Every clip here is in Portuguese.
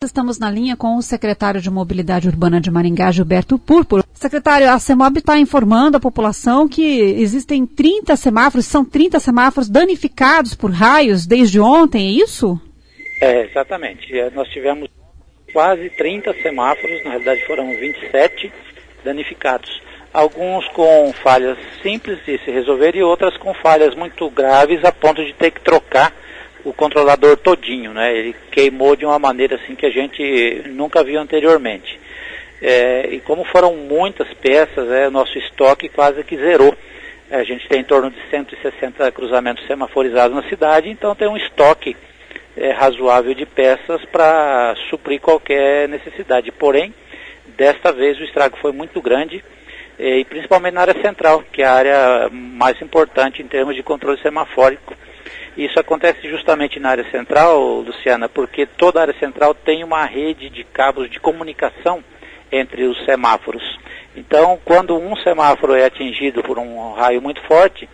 Estamos na linha com o secretário de Mobilidade Urbana de Maringá, Gilberto Púrpura. Secretário, a CEMOB está informando a população que existem 30 semáforos, são 30 semáforos danificados por raios desde ontem, é isso? Exatamente. Nós tivemos quase 30 semáforos, na realidade foram 27 danificados. Alguns com falhas simples de se resolver e outras com falhas muito graves a ponto de ter que trocar o controlador todinho, né? Ele queimou de uma maneira assim que a gente nunca viu anteriormente. E como foram muitas peças, o nosso estoque quase que zerou. A gente tem em torno de 160 cruzamentos semaforizados na cidade, então tem um estoque razoável de peças para suprir qualquer necessidade. Porém, desta vez o estrago foi muito grande, e principalmente na área central, que é a área mais importante em termos de controle semafórico. Isso acontece justamente na área central, Luciana, porque toda a área central tem uma rede de cabos de comunicação entre os semáforos. Então, quando um semáforo é atingido por um raio muito forte,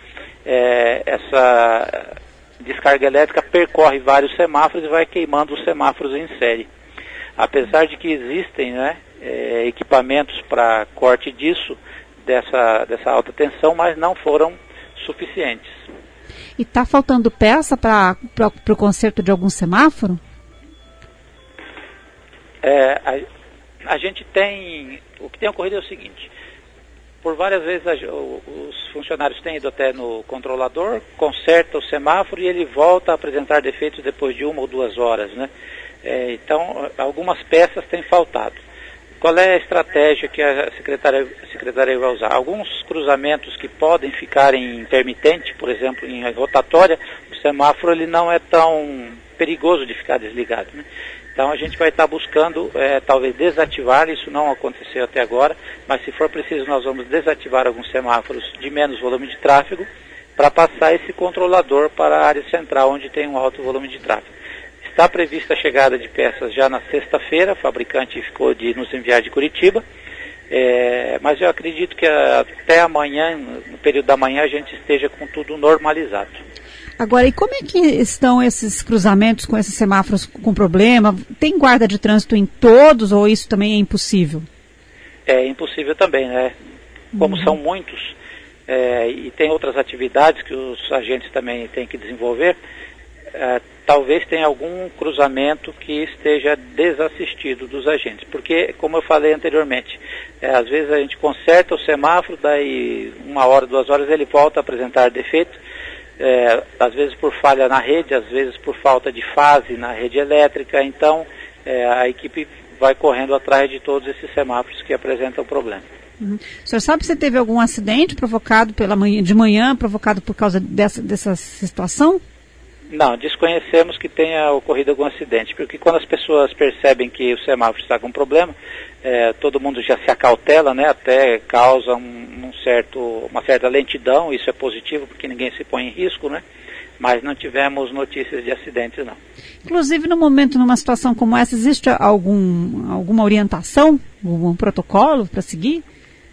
essa descarga elétrica percorre vários semáforos e vai queimando os semáforos em série. Apesar de que existem equipamentos para corte dessa alta tensão, mas não foram suficientes. E está faltando peça para o conserto de algum semáforo? A gente tem... O que tem ocorrido é o seguinte: por várias vezes os funcionários têm ido até no controlador, conserta o semáforo e ele volta a apresentar defeitos depois de 1 ou 2 horas, né? Então, algumas peças têm faltado. Qual é a estratégia que a secretaria vai usar? Alguns cruzamentos que podem ficar em intermitente, por exemplo, em rotatória, o semáforo ele não é tão perigoso de ficar desligado, né? Então a gente vai estar buscando, talvez desativar, isso não aconteceu até agora, mas se for preciso nós vamos desativar alguns semáforos de menos volume de tráfego para passar esse controlador para a área central, onde tem um alto volume de tráfego. Está prevista a chegada de peças já na sexta-feira, o fabricante ficou de nos enviar de Curitiba, mas eu acredito que até amanhã, no período da manhã, a gente esteja com tudo normalizado. Agora, e como é que estão esses cruzamentos com esses semáforos com problema? Tem guarda de trânsito em todos ou isso também é impossível? É impossível também, né? Como são muitos e tem outras atividades que os agentes também têm que desenvolver, talvez tenha algum cruzamento que esteja desassistido dos agentes, porque, como eu falei anteriormente, às vezes a gente conserta o semáforo, daí 1 hora, 2 horas ele volta a apresentar defeito, às vezes por falha na rede, às vezes por falta de fase na rede elétrica, então a equipe vai correndo atrás de todos esses semáforos que apresentam problema. O senhor sabe se teve algum acidente provocado de manhã, provocado por causa dessa situação? Não, desconhecemos que tenha ocorrido algum acidente, porque quando as pessoas percebem que o semáforo está com problema, todo mundo já se acautela, né, até causa uma certa lentidão, isso é positivo porque ninguém se põe em risco, né, mas não tivemos notícias de acidentes, não. Inclusive, no momento, numa situação como essa, existe alguma orientação, algum protocolo para seguir?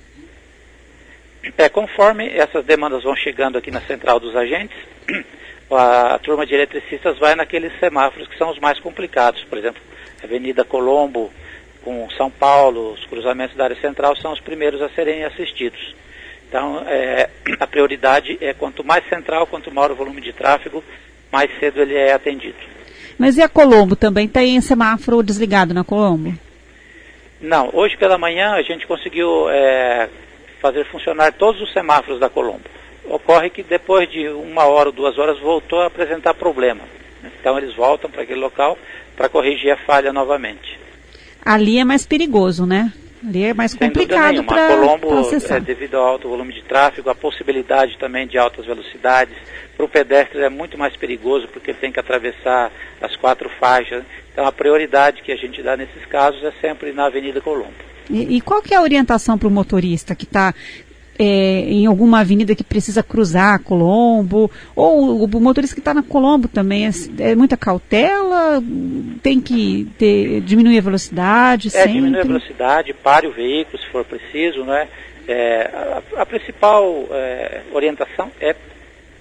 Conforme essas demandas vão chegando aqui na central dos agentes, a turma de eletricistas vai naqueles semáforos que são os mais complicados. Por exemplo, Avenida Colombo com São Paulo, os cruzamentos da área central são os primeiros a serem assistidos. Então, a prioridade é quanto mais central, quanto maior o volume de tráfego, mais cedo ele é atendido. Mas e a Colombo também tem semáforo desligado na Colombo? Não, hoje pela manhã a gente conseguiu fazer funcionar todos os semáforos da Colombo. Ocorre que depois de 1 hora ou 2 horas voltou a apresentar problema. Então eles voltam para aquele local para corrigir a falha novamente. Ali é mais perigoso, né? Ali é mais complicado para acessar. Devido ao alto volume de tráfego, a possibilidade também de altas velocidades. Para o pedestre é muito mais perigoso porque ele tem que atravessar as 4 faixas. Então a prioridade que a gente dá nesses casos é sempre na Avenida Colombo. E qual que é a orientação para o motorista que está em alguma avenida que precisa cruzar a Colombo, ou o motorista que está na Colombo também, é muita cautela, tem que diminuir a velocidade sempre? Diminuir a velocidade, pare o veículo se for preciso, né? A principal orientação é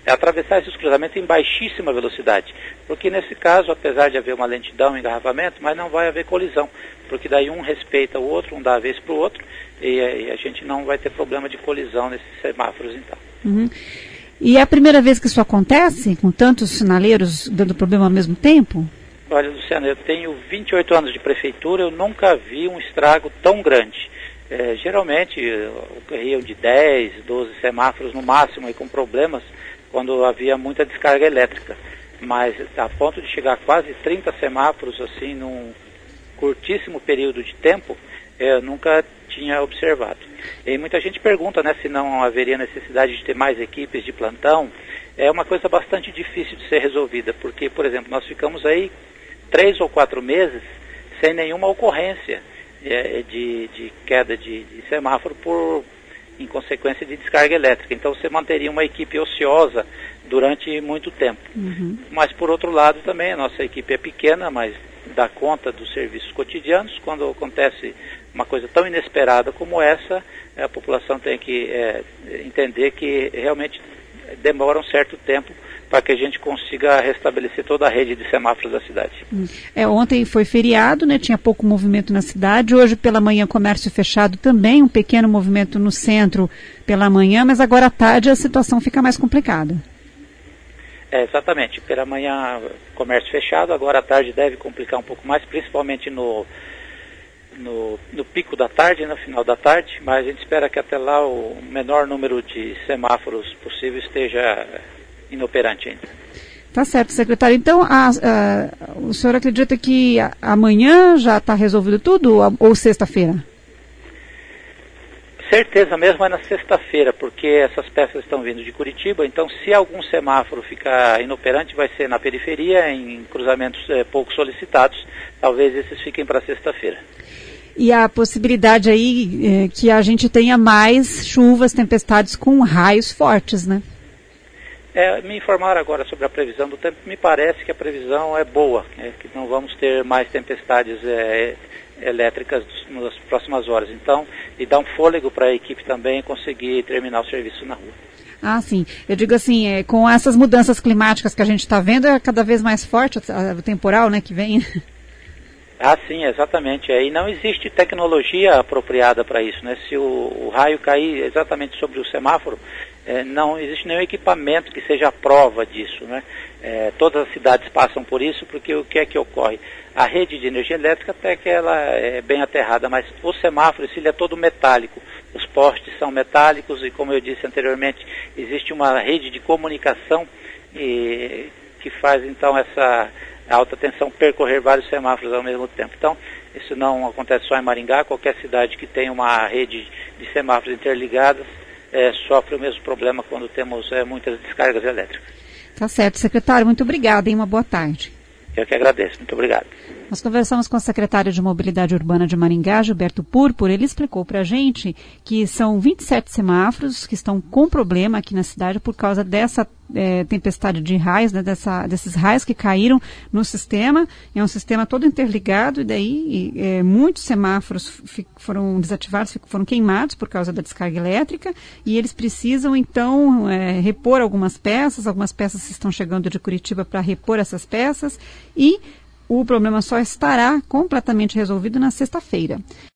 é atravessar esses cruzamentos em baixíssima velocidade, porque nesse caso, apesar de haver uma lentidão, um engarrafamento, mas não vai haver colisão, porque daí um respeita o outro, um dá a vez para o outro, e a gente não vai ter problema de colisão nesses semáforos então. Uhum. E é a primeira vez que isso acontece, com tantos sinaleiros dando problema ao mesmo tempo? Olha, Luciano, eu tenho 28 anos de prefeitura, eu nunca vi um estrago tão grande. Geralmente ocorriam de 10, 12 semáforos no máximo e com problemas quando havia muita descarga elétrica. Mas a ponto de chegar a quase 30 semáforos assim num curtíssimo período de tempo, eu nunca tinha observado. E muita gente pergunta, né, se não haveria necessidade de ter mais equipes de plantão. É uma coisa bastante difícil de ser resolvida, porque, por exemplo, nós ficamos aí 3 ou 4 meses sem nenhuma ocorrência de queda de semáforo em consequência de descarga elétrica. Então você manteria uma equipe ociosa durante muito tempo. Uhum. Mas por outro lado também a nossa equipe é pequena, mas dá conta dos serviços cotidianos. Quando acontece uma coisa tão inesperada como essa, a população tem que entender que realmente demora um certo tempo para que a gente consiga restabelecer toda a rede de semáforos da cidade. Ontem foi feriado, né? Tinha pouco movimento na cidade. Hoje pela manhã comércio fechado também, um pequeno movimento no centro pela manhã, mas agora à tarde a situação fica mais complicada. Exatamente. Pela manhã comércio fechado, agora à tarde deve complicar um pouco mais, principalmente no pico da tarde, no final da tarde, mas a gente espera que até lá o menor número de semáforos possível esteja inoperante ainda. Tá certo, secretário. Então, o senhor acredita que amanhã já está resolvido tudo ou sexta-feira? Certeza mesmo é na sexta-feira, porque essas peças estão vindo de Curitiba, então se algum semáforo ficar inoperante vai ser na periferia, em cruzamentos pouco solicitados, talvez esses fiquem para sexta-feira. E a possibilidade aí que a gente tenha mais chuvas, tempestades com raios fortes, né? Me informaram agora sobre a previsão do tempo. Me parece que a previsão é boa, que não vamos ter mais tempestades elétricas nas próximas horas. Então, e dá um fôlego para a equipe também conseguir terminar o serviço na rua. Ah, sim. Eu digo assim, com essas mudanças climáticas que a gente está vendo, é cada vez mais forte o temporal, né, que vem. Ah, sim, exatamente. E não existe tecnologia apropriada para isso, né? Se o raio cair exatamente sobre o semáforo, não existe nenhum equipamento que seja a prova disso, né? Todas as cidades passam por isso, porque o que é que ocorre? A rede de energia elétrica até que ela é bem aterrada, mas o semáforo, ele é todo metálico. Os postes são metálicos e, como eu disse anteriormente, existe uma rede de comunicação que faz, então, essa alta tensão percorrer vários semáforos ao mesmo tempo. Então, isso não acontece só em Maringá, qualquer cidade que tem uma rede de semáforos interligadas sofre o mesmo problema quando temos muitas descargas elétricas. Tá certo, secretário, muito obrigada e uma boa tarde. Eu que agradeço, muito obrigado. Nós conversamos com o secretário de Mobilidade Urbana de Maringá, Gilberto Púrpura. Ele explicou para a gente que são 27 semáforos que estão com problema aqui na cidade por causa dessa tempestade de raios, né, desses raios que caíram no sistema. É um sistema todo interligado e daí muitos semáforos foram desativados, foram queimados por causa da descarga elétrica e eles precisam então repor algumas peças estão chegando de Curitiba para repor essas peças e o problema só estará completamente resolvido na sexta-feira.